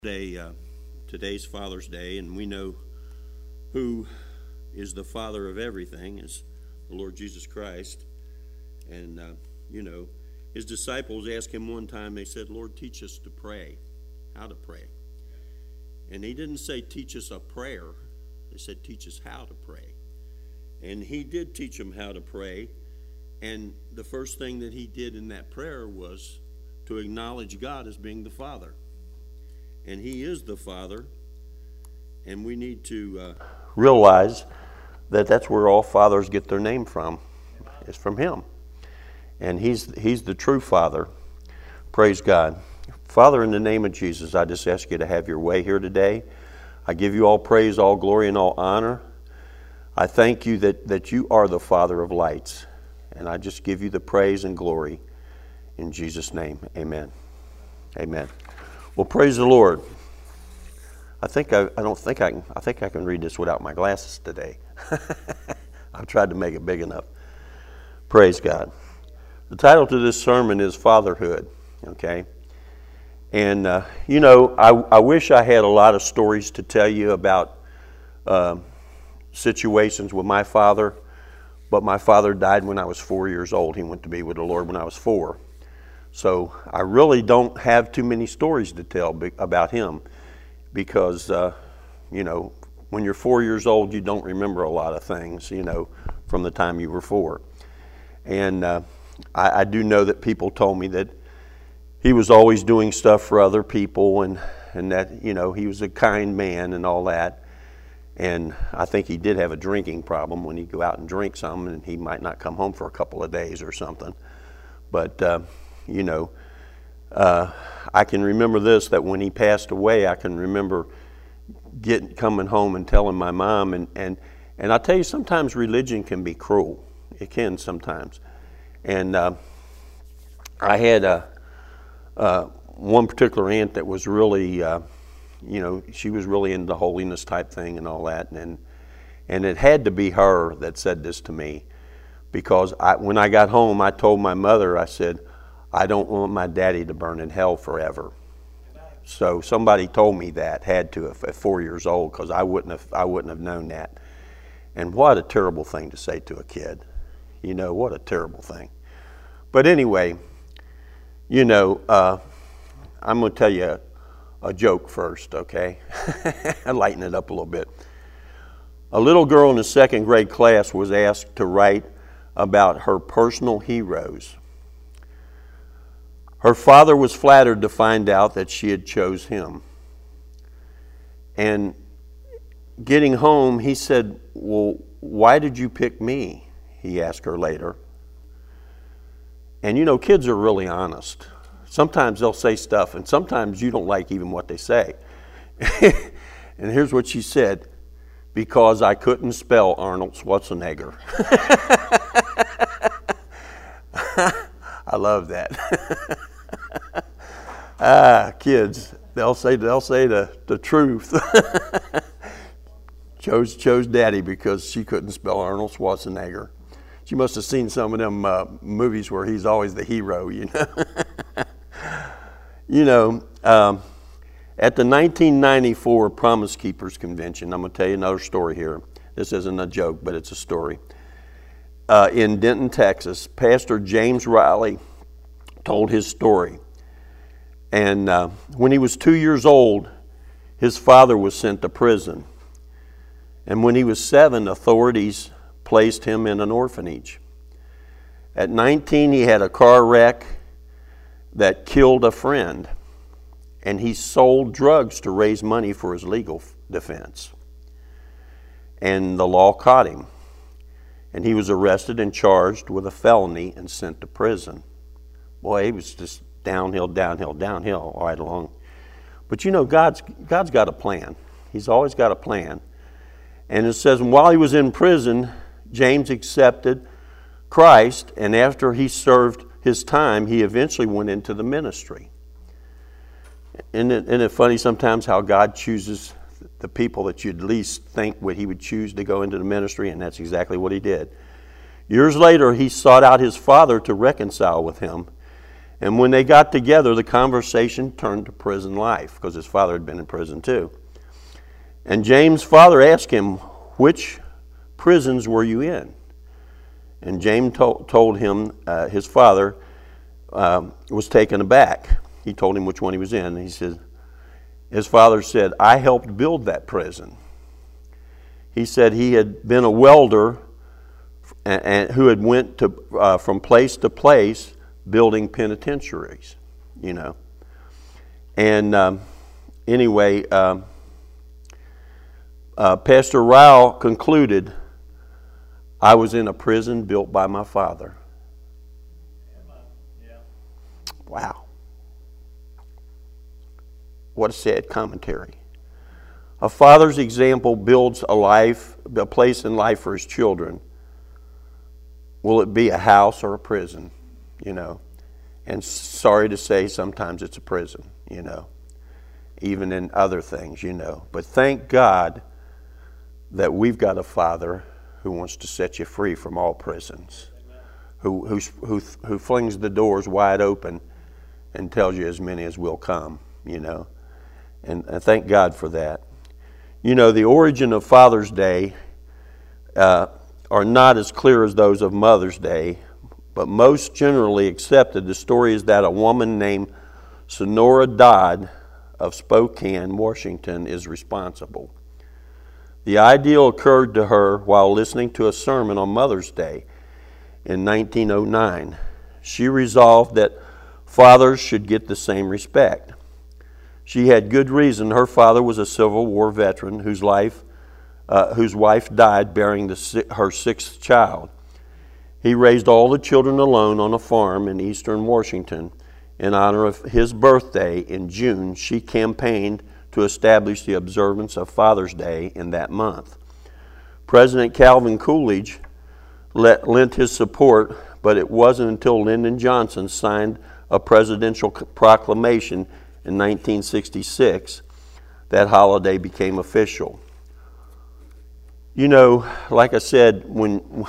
Day, today's Father's Day, and we know who is the Father of everything is the Lord Jesus Christ. And his disciples asked him one time. They said, "Lord, teach us to pray, how to pray." And he didn't say teach us a prayer. They said teach us how to pray. And he did teach them how to pray. And the first thing that he did in that prayer was to acknowledge God as being the Father. And he is the Father, and we need to realize that that's where all fathers get their name from. It's from him. And he's the true Father. Praise God. Father, in the name of Jesus, I just ask you to have your way here today. I give you all praise, all glory, and all honor. I thank you that you are the Father of lights. And I just give you the praise and glory in Jesus' name. Amen. Amen. Well, praise the Lord. I think I can read this without my glasses today. I've tried to make it big enough. Praise God. The title to this sermon is Fatherhood. Okay, and I wish I had a lot of stories to tell you about situations with my father, but my father died when I was 4 years old. He went to be with the Lord when I was 4. So I really don't have too many stories to tell about him because, when you're 4 years old, you don't remember a lot of things, from the time you were 4. And I do know that people told me that he was always doing stuff for other people and that, he was a kind man and all that. And I think he did have a drinking problem when he'd go out and drink some and he might not come home for a couple of days or something. But, I can remember this, that when he passed away, I can remember coming home and telling my mom, and I tell you, sometimes religion can be cruel. It can sometimes. And I had one particular aunt that was really, she was really into holiness type thing and all that, and it had to be her that said this to me, because when I got home, I told my mother, I said, I don't want my daddy to burn in hell forever. So somebody told me that, had to at 4 years old, because I wouldn't have known that. And what a terrible thing to say to a kid. What a terrible thing. But anyway, I'm going to tell you a joke first, okay? I lighten it up a little bit. A little girl in the second grade class was asked to write about her personal heroes. Her father was flattered to find out that she had chose him. And getting home, he said, "Well, why did you pick me?" he asked her later. And kids are really honest. Sometimes they'll say stuff, and sometimes you don't like even what they say. And here's what she said: "Because I couldn't spell Arnold Schwarzenegger." I love that. Kids, they'll say the truth. chose daddy because she couldn't spell Arnold Schwarzenegger. She must have seen some of them movies where he's always the hero, At the 1994 Promise Keepers Convention, I'm going to tell you another story here. This isn't a joke, but it's a story. In Denton, Texas, Pastor James Riley told his story. And when he was 2 years old, his father was sent to prison. And when he was 7, authorities placed him in an orphanage. At 19, he had a car wreck that killed a friend. And he sold drugs to raise money for his legal defense. And the law caught him. And he was arrested and charged with a felony and sent to prison. Boy, he was just downhill all right along. But God's got a plan. He's always got a plan. And it says, while he was in prison, James accepted Christ, and after he served his time, he eventually went into the ministry. Isn't it funny sometimes how God chooses the people that you'd least think he would choose to go into the ministry, and that's exactly what he did. Years later, he sought out his father to reconcile with him, And when they got together, the conversation turned to prison life because his father had been in prison too. And James' father asked him, "Which prisons were you in?" And James told him, his father was taken aback. He told him which one he was in. He said, his father said, "I helped build that prison." He said he had been a welder and who had went to from place to place building penitentiaries, you know. And anyway, Pastor Rao concluded, "I was in a prison built by my father." Yeah. Wow. What a sad commentary. A father's example builds a place in life for his children. Will it be a house or a prison, you know? And sorry to say, sometimes it's a prison, you know, even in other things, you know. But thank God that we've got a Father who wants to set you free from all prisons, who flings the doors wide open and tells you as many as will come, you know. And thank God for that. You know, the origin of Father's Day are not as clear as those of Mother's Day, but most generally accepted, the story is that a woman named Sonora Dodd of Spokane, Washington, is responsible. The idea occurred to her while listening to a sermon on Mother's Day in 1909. She resolved that fathers should get the same respect. She had good reason. Her father was a Civil War veteran whose wife died bearing her sixth child. He raised all the children alone on a farm in eastern Washington. In honor of his birthday in June, she campaigned to establish the observance of Father's Day in that month. President Calvin Coolidge lent his support, but it wasn't until Lyndon Johnson signed a presidential proclamation in 1966 that holiday became official. You know, like I said, when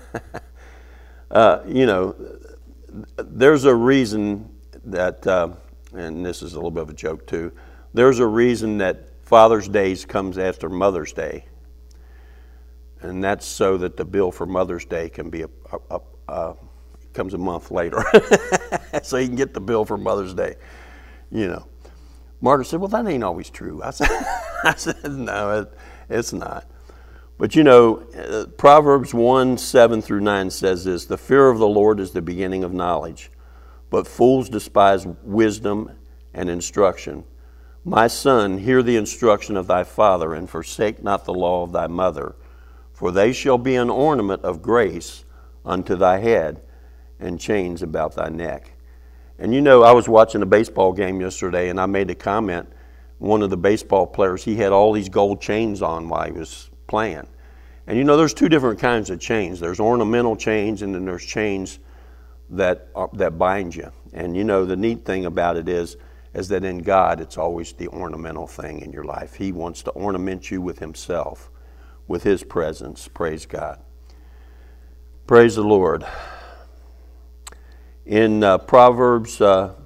you know, there's a reason that, and this is a little bit of a joke too, there's a reason that Father's Day comes after Mother's Day. And that's so that the bill for Mother's Day can be comes a month later. So you can get the bill for Mother's Day, you know. Margaret said, "Well, that ain't always true." I said no, it's not. But you know, Proverbs 1:7-9 says this: "The fear of the Lord is the beginning of knowledge, but fools despise wisdom and instruction. My son, hear the instruction of thy father, and forsake not the law of thy mother, for they shall be an ornament of grace unto thy head, and chains about thy neck." And you know, I was watching a baseball game yesterday, and I made a comment. One of the baseball players, he had all these gold chains on while he was playing. And you know, there's two different kinds of chains. There's ornamental chains, and then there's chains that bind you. And you know, the neat thing about it is that in God, it's always the ornamental thing in your life. He wants to ornament you with himself, with his presence. Praise God. Praise the Lord. In Proverbs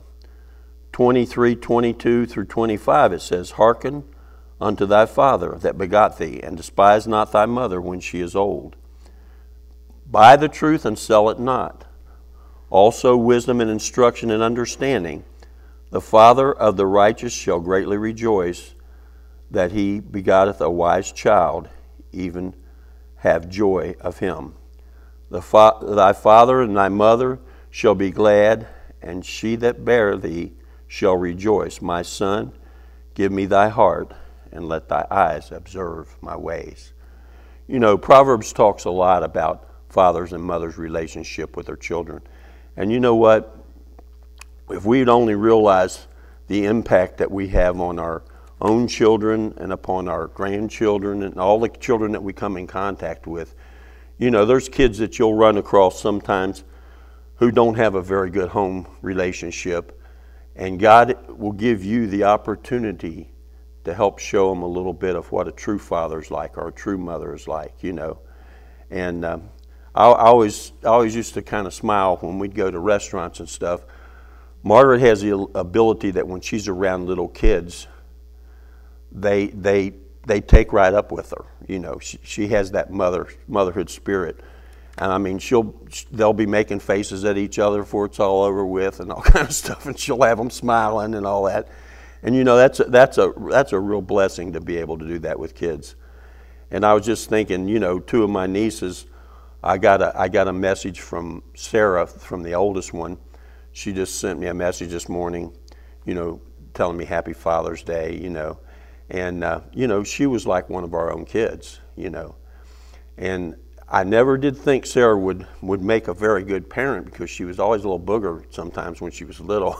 23:22-25, it says, "Hearken unto thy father that begot thee, and despise not thy mother when she is old. Buy the truth and sell it not. Also wisdom and instruction and understanding. The father of the righteous shall greatly rejoice, that he begotteth a wise child, even have joy of him. Thy father and thy mother shall be glad, and she that bare thee shall rejoice. My son, give me thy heart, and let thy eyes observe my ways." You know, Proverbs talks a lot about fathers and mothers' relationship with their children. And you know what? If we'd only realize the impact that we have on our own children and upon our grandchildren and all the children that we come in contact with, you know, there's kids that you'll run across sometimes who don't have a very good home relationship, and God will give you the opportunity to help show them a little bit of what a true father's like or a true mother is like, you know. And I always used to kind of smile when we'd go to restaurants and stuff. Margaret has the ability that when she's around little kids, they take right up with her. You know, she has that motherhood spirit. And I mean, they'll be making faces at each other before it's all over with, and all kind of stuff, and she'll have them smiling and all that. And you know, that's a real blessing to be able to do that with kids. And I was just thinking, you know, two of my nieces, I got a message from Sarah, from the oldest one. She just sent me a message this morning, you know, telling me Happy Father's Day, you know. And, you know, she was like one of our own kids, you know. And I never did think Sarah would make a very good parent, because she was always a little booger sometimes when she was little.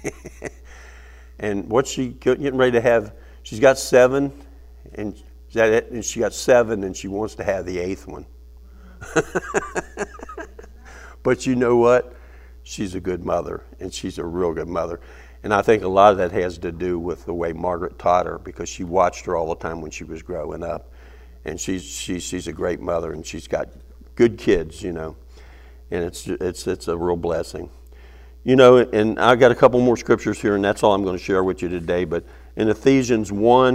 And what's she getting ready to have? She's got 7, and she got 7, and she wants to have the 8th one. But you know what? She's a good mother, and she's a real good mother. And I think a lot of that has to do with the way Margaret taught her, because she watched her all the time when she was growing up. And she's a great mother, and she's got good kids, you know. And it's a real blessing. You know, and I've got a couple more scriptures here, and that's all I'm going to share with you today. But in Ephesians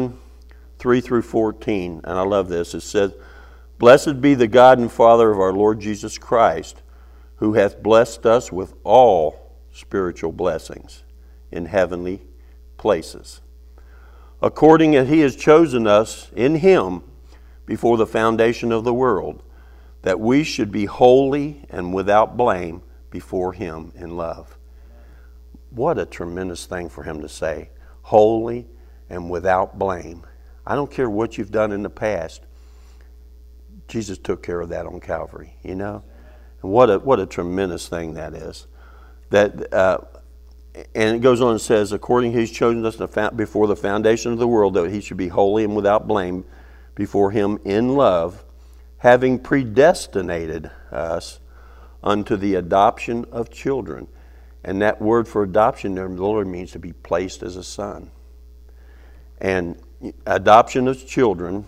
1:3-14, and I love this, it says, "Blessed be the God and Father of our Lord Jesus Christ, who hath blessed us with all spiritual blessings in heavenly places, according as he has chosen us in him before the foundation of the world, that we should be holy and without blame before him in love." What a tremendous thing for him to say, holy and without blame. I don't care what you've done in the past. Jesus took care of that on Calvary, you know. And what a tremendous thing that is. And it goes on and says, according he's chosen us before the foundation of the world, that he should be holy and without blame before him in love, having predestinated us unto the adoption of children. And that word for adoption there, the Lord, means to be placed as a son. And adoption of children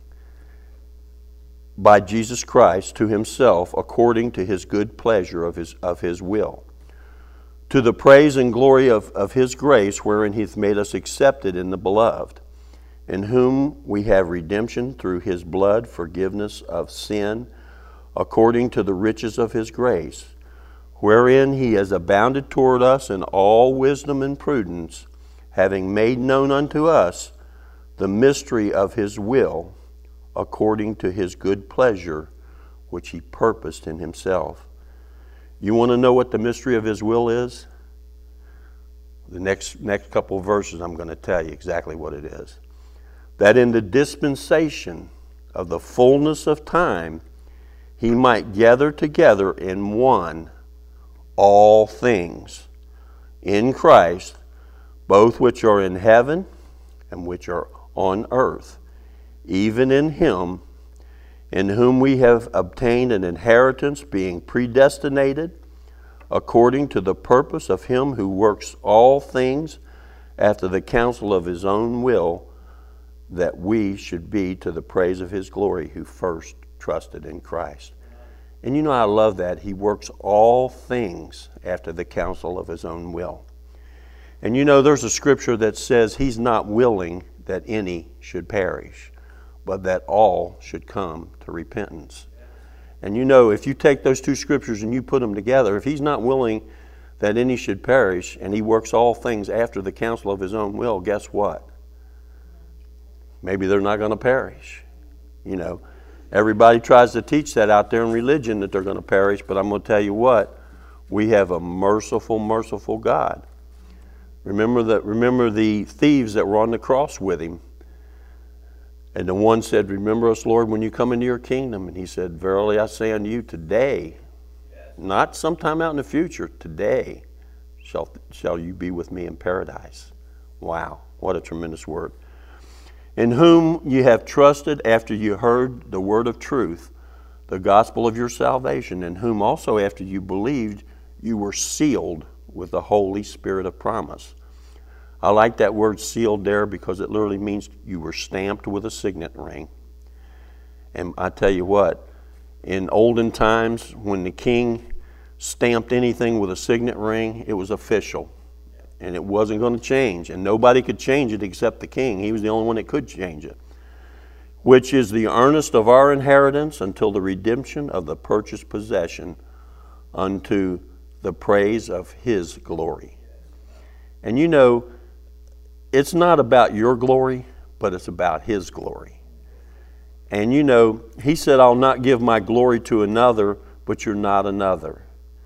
by Jesus Christ to himself, according to his good pleasure of his will, to the praise and glory of his grace, wherein he hath made us accepted in the beloved, in whom we have redemption through his blood, forgiveness of sin, according to the riches of his grace, wherein he has abounded toward us in all wisdom and prudence, having made known unto us the mystery of his will, according to his good pleasure, which he purposed in himself. You want to know what the mystery of his will is? The next couple of verses I'm going to tell you exactly what it is. That in the dispensation of the fullness of time, he might gather together in one all things in Christ, both which are in heaven and which are on earth, even in him, in whom we have obtained an inheritance, being predestinated according to the purpose of him who works all things after the counsel of his own will, that we should be to the praise of his glory, who first trusted in Christ. And you know, I love that. He works all things after the counsel of his own will. And you know, there's a scripture that says he's not willing that any should perish, but that all should come to repentance. And you know, if you take those two scriptures and you put them together, if he's not willing that any should perish, and he works all things after the counsel of his own will, guess what? Maybe they're not going to perish. You know, everybody tries to teach that out there in religion, that they're going to perish, but I'm going to tell you what, we have a merciful, merciful God. Remember the thieves that were on the cross with him. And the one said, "Remember us, Lord, when you come into your kingdom." And he said, "Verily I say unto you, today, not sometime out in the future, today shall you be with me in paradise." Wow, what a tremendous word. "In whom you have trusted after you heard the word of truth, the gospel of your salvation, in whom also after you believed, you were sealed with the Holy Spirit of promise." I like that word sealed there, because it literally means you were stamped with a signet ring. And I tell you what, in olden times, when the king stamped anything with a signet ring, it was official. and it wasn't going to change, and nobody could change it except the king. He was the only one that could change it. Which is the earnest of our inheritance until the redemption of the purchased possession unto the praise of his glory. And you know, it's not about your glory, but it's about his glory. And you know, he said, I'll not give my glory to another, but you're not another.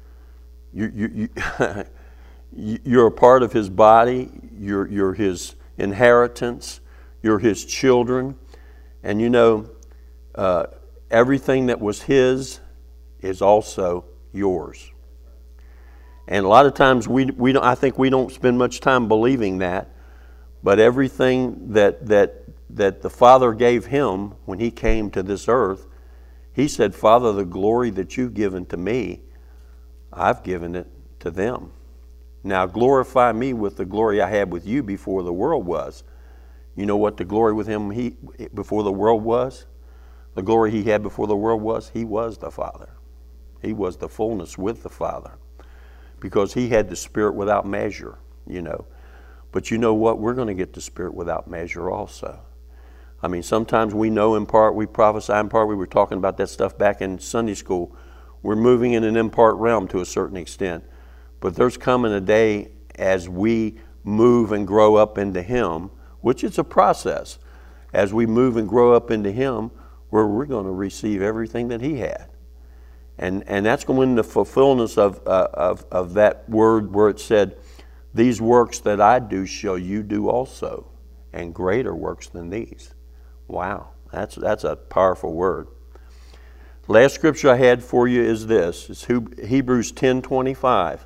You're a part of his body. You're his inheritance. You're his children. And you know, everything that was his is also yours. And a lot of times we don't, I think we don't spend much time believing that. But everything that the Father gave him when he came to this earth, he said, Father, the glory that you've given to me, I've given it to them. Now glorify me with the glory I had with you before the world was. You know what the glory with him before the world was? The glory he had before the world was, he was the Father. He was the fullness with the Father. Because he had the Spirit without measure, you know. But you know what? We're going to get the Spirit without measure also. I mean, sometimes we know in part, we prophesy in part. We were talking about that stuff back in Sunday school. We're moving in an in part realm to a certain extent. But there's coming a day as we move and grow up into him, which is a process. As we move and grow up into him, where we're going to receive everything that he had. And that's going to the fulfillment of that word where it said, these works that I do shall you do also, and greater works than these. Wow, that's a powerful word. Last scripture I had for you is this. It's Hebrews 10:25.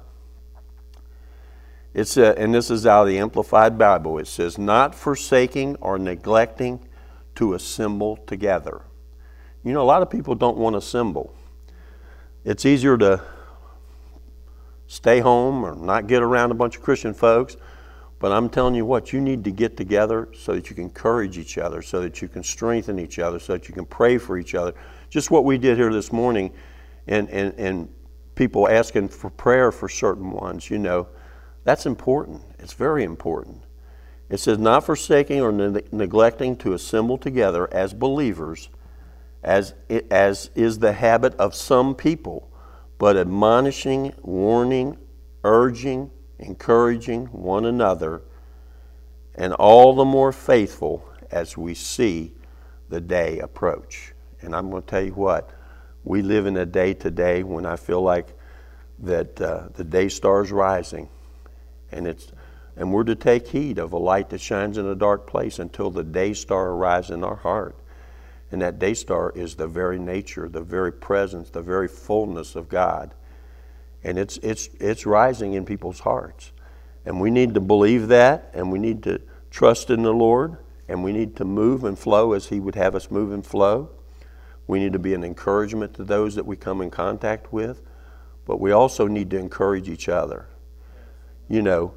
It's and this is out of the Amplified Bible. It says, not forsaking or neglecting to assemble together. You know, a lot of people don't want to assemble. It's easier to stay home or not get around a bunch of Christian folks. But I'm telling you what, you need to get together so that you can encourage each other, so that you can strengthen each other, so that you can pray for each other. Just what we did here this morning, and people asking for prayer for certain ones, you know, that's important. It's very important. It says, not forsaking or neglecting to assemble together as believers, as is the habit of some people, but admonishing, warning, urging, encouraging one another, and all the more faithful as we see the day approach. And I'm going to tell you what, we live in a day today when I feel like that the day star is rising, and we're to take heed of a light that shines in a dark place until the day star arrives in our heart. And that day star is the very nature, the very presence, the very fullness of God. And it's rising in people's hearts. And we need to believe that, and we need to trust in the Lord, and we need to move and flow as he would have us move and flow. We need to be an encouragement to those that we come in contact with, but we also need to encourage each other. You know,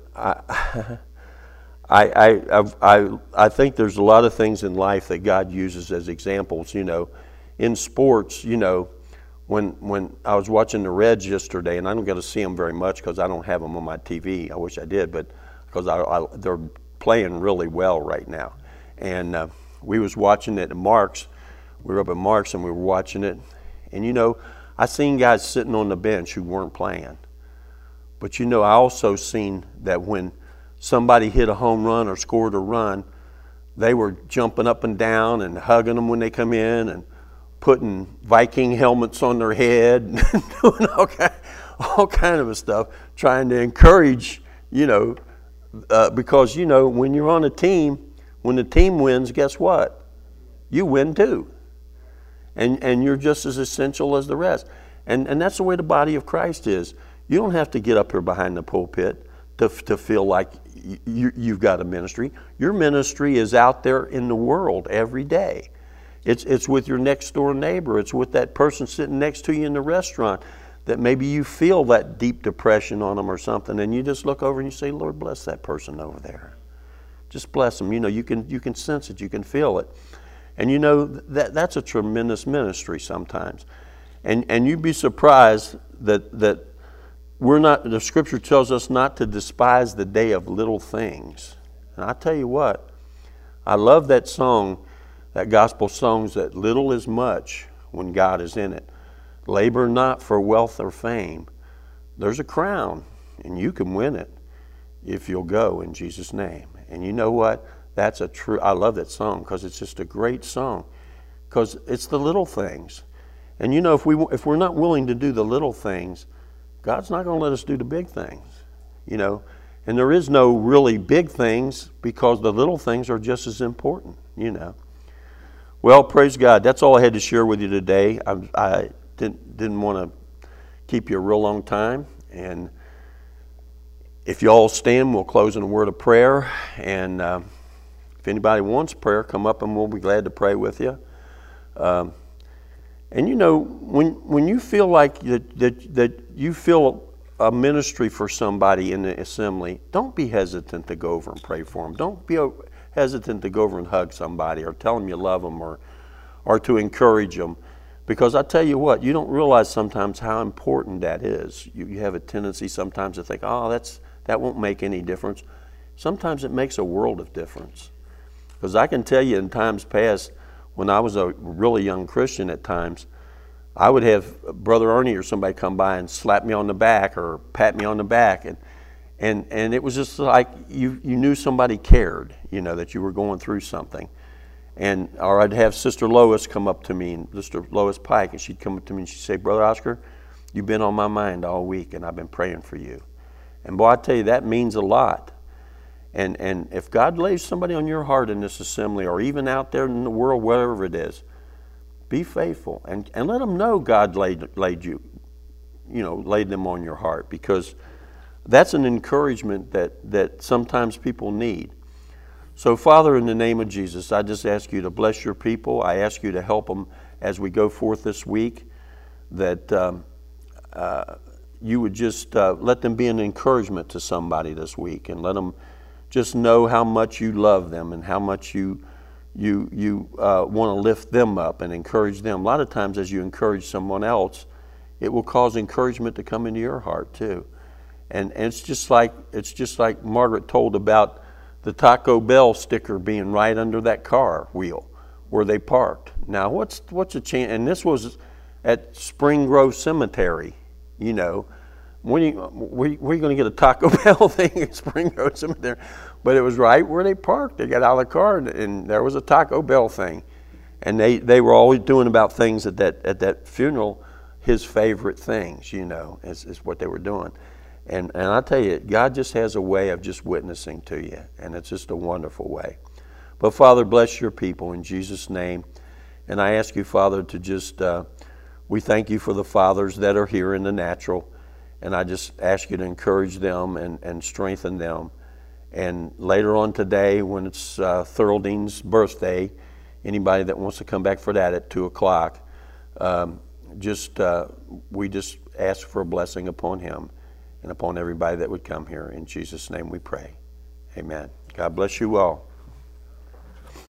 I think there's a lot of things in life that God uses as examples. You know, in sports, you know, when I was watching the Reds yesterday, and I don't get to see them very much because I don't have them on my TV. I wish I did, but because they're playing really well right now. And we was watching it at Mark's. We were up at Mark's and we were watching it. And you know, I seen guys sitting on the bench who weren't playing. But you know, I also seen that when somebody hit a home run or scored a run, they were jumping up and down and hugging them when they come in and putting Viking helmets on their head and doing all kind of stuff, trying to encourage, you know, because, you know, when you're on a team, when the team wins, guess what? You win too. And you're just as essential as the rest. And that's the way the body of Christ is. You don't have to get up here behind the pulpit to feel like you've got a ministry. Your ministry is out there in the world every day. It's with your next door neighbor. It's with that person sitting next to you in the restaurant that maybe you feel that deep depression on them or something, and you just look over and you say, Lord, bless that person over there. Just bless them. You know, you can sense it. You can feel it. And you know, that's a tremendous ministry sometimes. And you'd be surprised that the scripture tells us not to despise the day of little things. And I tell you what, I love that song, that gospel song, that little is much when God is in it. Labor not for wealth or fame. There's a crown, and you can win it if you'll go in Jesus' name. And you know what? I love that song because it's just a great song. Because it's the little things. And you know, if we're not willing to do the little things, God's not going to let us do the big things. You know, and there is no really big things because the little things are just as important, you know. Well, praise God. That's all I had to share with you today. I didn't want to keep you a real long time. And if you all stand, we'll close in a word of prayer. And if anybody wants prayer, come up and we'll be glad to pray with you. And you know, when you feel like that you feel a ministry for somebody in the assembly, don't be hesitant to go over and pray for them. Don't be hesitant to go over and hug somebody or tell them you love them or to encourage them. Because I tell you what, you don't realize sometimes how important that is. You have a tendency sometimes to think, oh, that won't make any difference. Sometimes it makes a world of difference. Because I can tell you in times past, when I was a really young Christian at times, I would have Brother Ernie or somebody come by and slap me on the back or pat me on the back. And it was just like you knew somebody cared, you know, that you were going through something. Or I'd have Sister Lois come up to me, and Sister Lois Pike, and she'd come up to me and she'd say, Brother Oscar, you've been on my mind all week and I've been praying for you. And boy, I tell you, that means a lot. And if God lays somebody on your heart in this assembly or even out there in the world, wherever it is, be faithful and let them know God laid them on your heart, because that's an encouragement that sometimes people need. So, Father, in the name of Jesus, I just ask you to bless your people. I ask you to help them as we go forth this week, that you would just let them be an encouragement to somebody this week, and let them just know how much you love them and how much you want to lift them up and encourage them. A lot of times as you encourage someone else, it will cause encouragement to come into your heart too. And it's just like Margaret told about the Taco Bell sticker being right under that car wheel where they parked. Now what's the chance? And this was at Spring Grove Cemetery, you know. Where are you going to get a Taco Bell thing at Spring Grove Cemetery? But it was right where they parked. They got out of the car and there was a Taco Bell thing. And they were always doing about things at that funeral, his favorite things, you know, is what they were doing. And I tell you, God just has a way of just witnessing to you, and it's just a wonderful way. But Father, bless your people in Jesus' name. And I ask you, Father, to just, we thank you for the fathers that are here in the natural. And I just ask you to encourage them and strengthen them. And later on today, when it's Thurldean's birthday, anybody that wants to come back for that at 2 o'clock, we just ask for a blessing upon him and upon everybody that would come here. In Jesus' name we pray. Amen. God bless you all.